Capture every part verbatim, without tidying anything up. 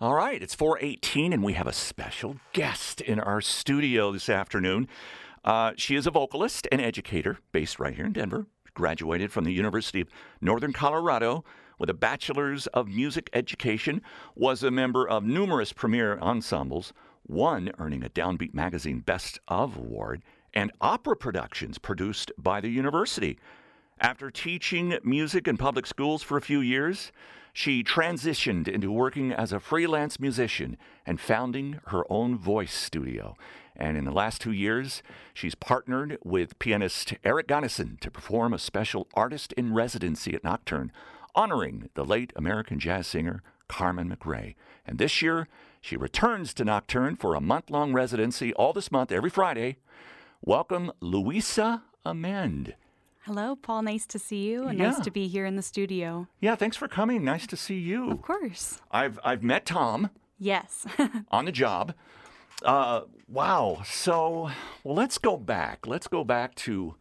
All right, it's four eighteen, and we have a special guest in our studio this afternoon. Uh, she is a vocalist and educator based right here in Denver. Graduated from the University of Northern Colorado with a bachelor's of music education, was a member of numerous premier ensembles, one earning a Downbeat Magazine Best of Award, and opera productions produced by the university. After teaching music in public schools for a few years, she transitioned into working as a freelance musician and founding her own voice studio. And in the last two years, she's partnered with pianist Eric Gunnison to perform a special artist in residency at Nocturne, honoring the late American jazz singer Carmen McRae. And this year, she returns to Nocturne for a month-long residency all this month, every Friday. Welcome, Louisa Amend. Hello, Paul. Nice to see you, and Yeah. nice to be here in the studio. Yeah, thanks for coming. Nice to see you. Of course. I've I've met Tom Yes. on the job. Uh, wow. So, well, let's go back. Let's go back to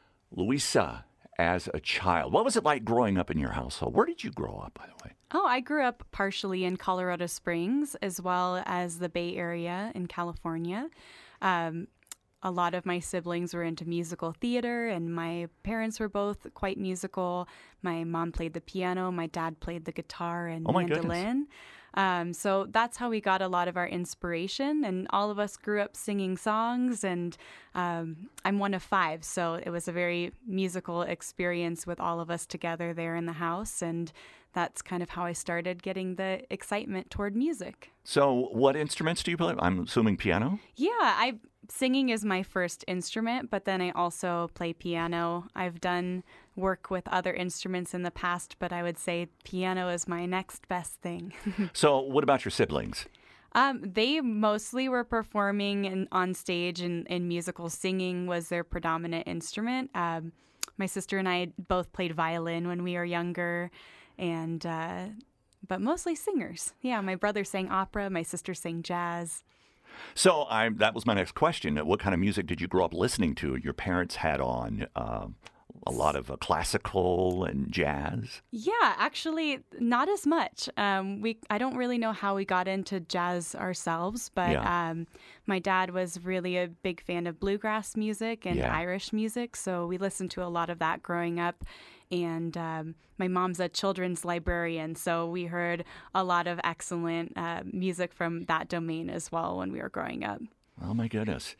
Louisa as a child. What was it like growing up in your household? Where did you grow up, by the way? Oh, I grew up partially in Colorado Springs as well as the Bay Area in California. Um, a lot of my siblings were into musical theater, and my parents were both quite musical. My mom played the piano, my dad played the guitar and Oh, my mandolin. Um, so that's how we got a lot of our inspiration, and all of us grew up singing songs, and um, I'm one of five, so it was a very musical experience with all of us together there in the house, and that's kind of how I started getting the excitement toward music. So, what instruments do you play? I'm assuming piano? Yeah, I singing is my first instrument, but then I also play piano. I've done work with other instruments in the past, but I would say piano is my next best thing. So, what about your siblings? Um, they mostly were performing in, on stage, and, and musical singing was their predominant instrument. Um, my sister and I both played violin when we were younger, and uh, but mostly singers. Yeah, my brother sang opera, my sister sang jazz. So, I that was my next question. What kind of music did you grow up listening to? Your parents had on uh, a lot of uh, classical and jazz. Yeah, actually, not as much. Um, we I don't really know how we got into jazz ourselves, but Yeah. um, my dad was really a big fan of bluegrass music and Yeah. Irish music, so we listened to a lot of that growing up. And um, my mom's a children's librarian, so we heard a lot of excellent uh, music from that domain as well when we were growing up. Oh, my goodness.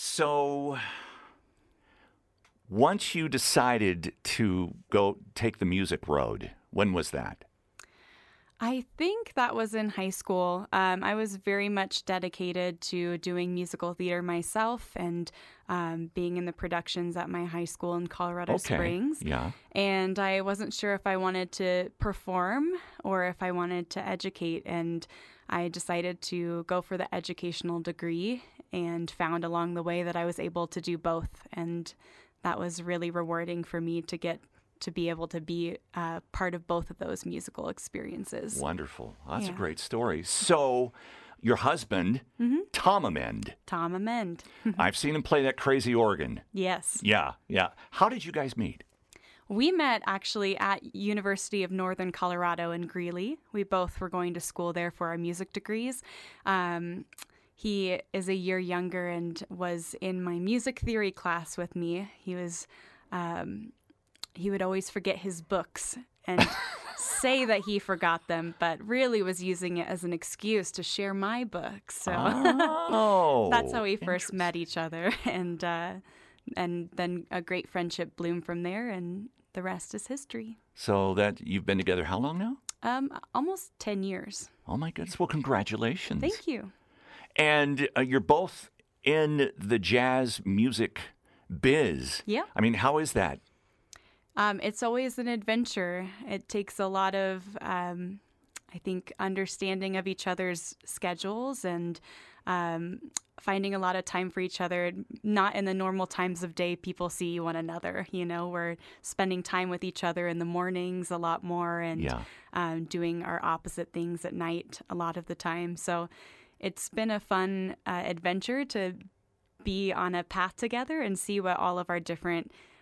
So, once you decided to go take the music road, when was that? I think that was in high school. Um, I was very much dedicated to doing musical theater myself and um, being in the productions at my high school in Colorado Okay. Springs. Yeah. And I wasn't sure if I wanted to perform or if I wanted to educate. And I decided to go for the educational degree and found along the way that I was able to do both. And that was really rewarding for me to get to be able to be uh, part of both of those musical experiences. Wonderful. That's a Yeah. great story. So, your husband, Mm-hmm. Tom Amend, Tom Amend. I've seen him play that crazy organ. Yes. Yeah, yeah. How did you guys meet? We met actually at University of Northern Colorado in Greeley. We both were going to school there for our music degrees. Um, he is a year younger and was in my music theory class with me. He was... Um, he would always forget his books and say that he forgot them, but really was using it as an excuse to share my books. So Oh, that's how we first met each other. And uh, and then a great friendship bloomed from there, and the rest is history. So that you've been together how long now? Um, almost ten years. Oh my goodness! Well, congratulations. Thank you. And uh, you're both in the jazz music biz. Yeah. I mean, how is that? Um, it's always an adventure. It takes a lot of, um, I think, understanding of each other's schedules and um, finding a lot of time for each other. Not in the normal times of day people see one another. You know, we're spending time with each other in the mornings a lot more, and Yeah. um, doing our opposite things at night a lot of the time. So it's been a fun uh, adventure to be on a path together and see what all of our different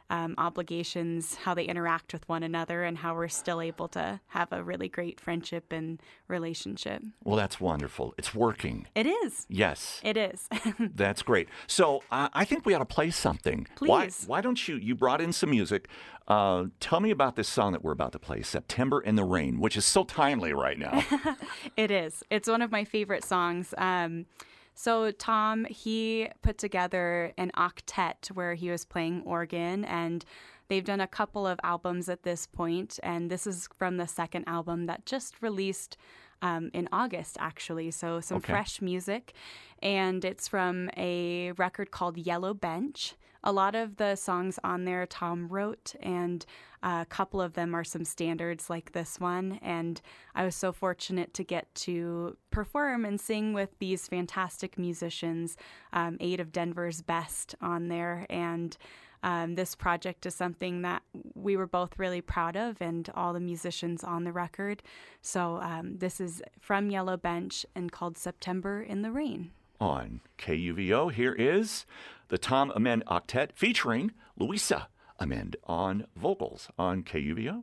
um, obligations, how they interact with one another, and how we're still able to have a really great friendship and relationship. Well, that's wonderful. It's working. It is. Yes. It is. That's great. So uh, I think we ought to play something. Please. Why, why don't you, you brought in some music. Uh, tell me about this song that we're about to play, September in the Rain, which is so timely right now. It is. It's one of my favorite songs. Um, so Tom, he put together an octet where he was playing organ, and they've done a couple of albums at this point, and this is from the second album that just released um, in August, actually. So some Okay. fresh music, and it's from a record called Yellow Bench. A lot of the songs on there Tom wrote, and a couple of them are some standards like this one. And I was so fortunate to get to perform and sing with these fantastic musicians, um, eight of Denver's best on there. And um, this project is something that we were both really proud of, and all the musicians on the record. So um, this is from Yellow Bench and called September in the Rain. On K U V O, here is the Tom Amend Octet featuring Louisa Amend on vocals on K U V O.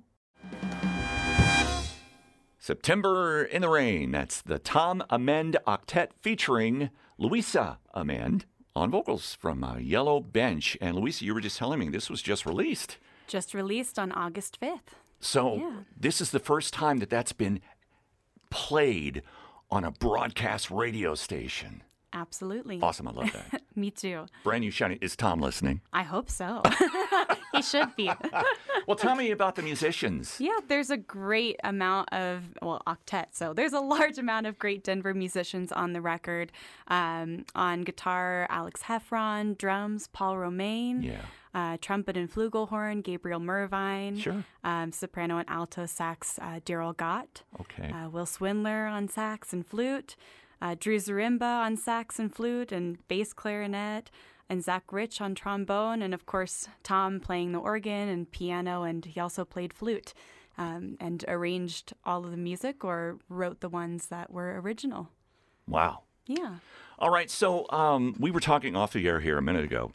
September in the Rain. That's the Tom Amend Octet featuring Louisa Amend on vocals from uh, Yellow Bench. And Louisa, you were just telling me this was just released. Just released on August fifth. So Yeah. this is the first time that that's been played on a broadcast radio station. Absolutely. Awesome. I love that. Me too. Brand new shiny. Is Tom listening? I hope so. He should be. Well, tell me about the musicians. Yeah, there's a great amount of, well, octet. So there's a large amount of great Denver musicians on the record. Um, on guitar, Alex Heffron, drums, Paul Romaine. Yeah. Uh, trumpet and flugelhorn, Gabriel Mervine. Sure. Um, soprano and alto sax, uh, Daryl Gott. Okay. Uh, Will Swindler on sax and flute. Uh, Drew Zarimba on sax and flute and bass clarinet, and Zach Rich on trombone, and of course Tom playing the organ and piano, and he also played flute um, and arranged all of the music or wrote the ones that were original. Wow. Yeah. All right. So um, we were talking off the air here a minute ago.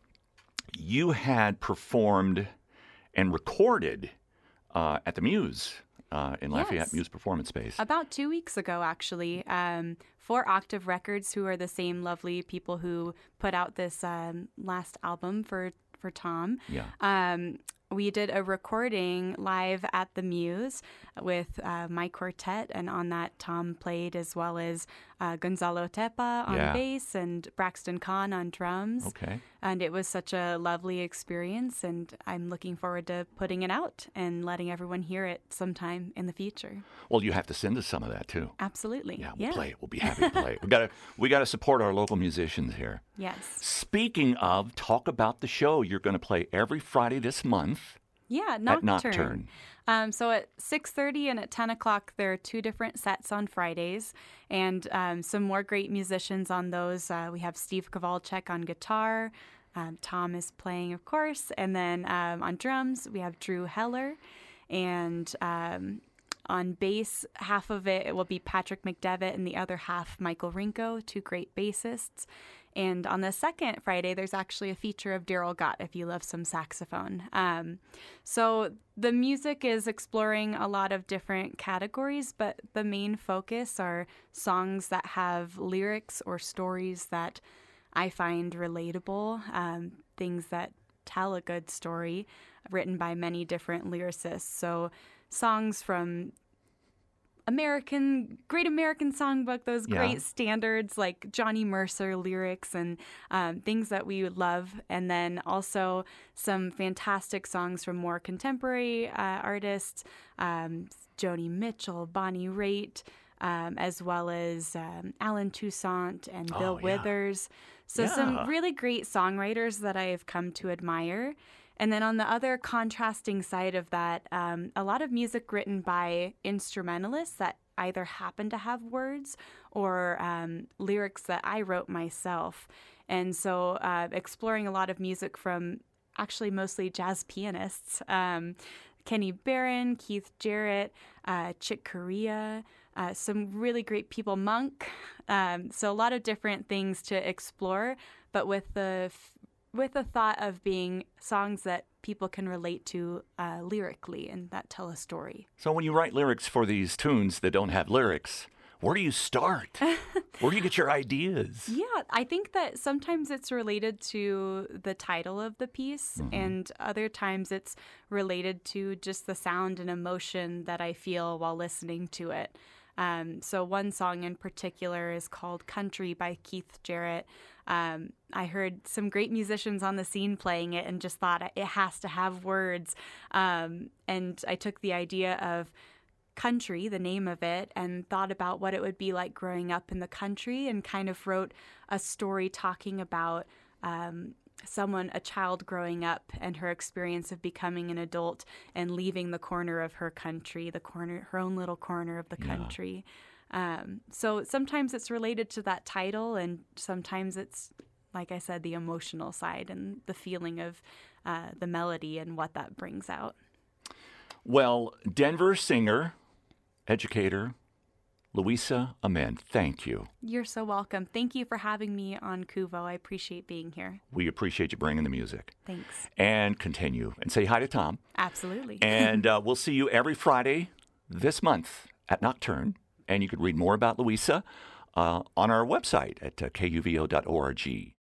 You had performed and recorded uh, at the Muse uh, in Lafayette Yes. Muse Performance Space. About two weeks ago, actually, um, for Octave Records, who are the same lovely people who put out this um, last album for, for Tom. Yeah. Um, we did a recording live at the Muse with uh, my quartet, and on that Tom played, as well as uh, Gonzalo Tepa on Yeah. bass and Braxton Kahn on drums. Okay. And it was such a lovely experience, and I'm looking forward to putting it out and letting everyone hear it sometime in the future. Well, you have to send us some of that too. Absolutely. Yeah, we'll play it. We'll be happy to play it. We gotta we gotta support our local musicians here. Yes. Speaking of, talk about the show you're going to play every Friday this month Yeah, at Nocturne. Nocturne. Um, so at six thirty and at ten o'clock, there are two different sets on Fridays, and um, some more great musicians on those. Uh, we have Steve Kowalczyk on guitar. Um, Tom is playing, of course. And then um, on drums, we have Drew Heller. And um, on bass, half of it, it will be Patrick McDevitt, and the other half, Michael Rinko, two great bassists. And on the second Friday, there's actually a feature of Daryl Gott, if you love some saxophone. Um, so the music is exploring a lot of different categories, but the main focus are songs that have lyrics or stories that I find relatable, um, things that tell a good story, written by many different lyricists. So songs from American, Great American Songbook, those Yeah. great standards like Johnny Mercer lyrics and um, things that we would love. And then also some fantastic songs from more contemporary uh, artists, um, Joni Mitchell, Bonnie Raitt, um, as well as um, Alan Toussaint and Bill Oh, yeah. Withers. So Yeah. some really great songwriters that I have come to admire. And then on the other contrasting side of that, um, a lot of music written by instrumentalists that either happen to have words or um, lyrics that I wrote myself. And so uh, exploring a lot of music from actually mostly jazz pianists, um, Kenny Barron, Keith Jarrett, uh, Chick Corea, uh, some really great people, Monk. Um, so a lot of different things to explore, but with the f- with a thought of being songs that people can relate to uh, lyrically and that tell a story. So when you write lyrics for these tunes that don't have lyrics, where do you start? Where do you get your ideas? Yeah, I think that sometimes it's related to the title of the piece, mm-hmm. and other times it's related to just the sound and emotion that I feel while listening to it. Um, so one song in particular is called Country by Keith Jarrett. Um, I heard some great musicians on the scene playing it and just thought it has to have words. Um, and I took the idea of country, the name of it, and thought about what it would be like growing up in the country, and kind of wrote a story talking about um, someone, a child growing up and her experience of becoming an adult and leaving the corner of her country, the corner, her own little corner of the country. Yeah. Um, so sometimes it's related to that title, and sometimes it's, like I said, the emotional side and the feeling of uh, the melody and what that brings out. Well, Denver singer, educator, Louisa Amend, thank you. You're so welcome. Thank you for having me on Kuvo. I appreciate being here. We appreciate you bringing the music. Thanks. And continue. And say hi to Tom. Absolutely. And uh, we'll see you every Friday this month at Nocturne. And you can read more about Louisa uh, on our website at uh, K U V O dot org.